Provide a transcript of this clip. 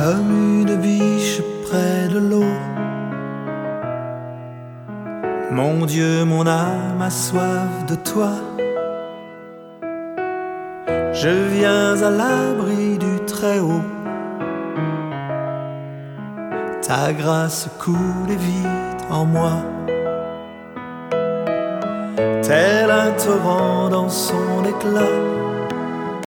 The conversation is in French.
comme une biche près de l'eau. Mon Dieu, mon âme a soif de toi. Je viens à l'abri du Très-Haut. Ta grâce coule vite en moi, tel un torrent dans son éclat.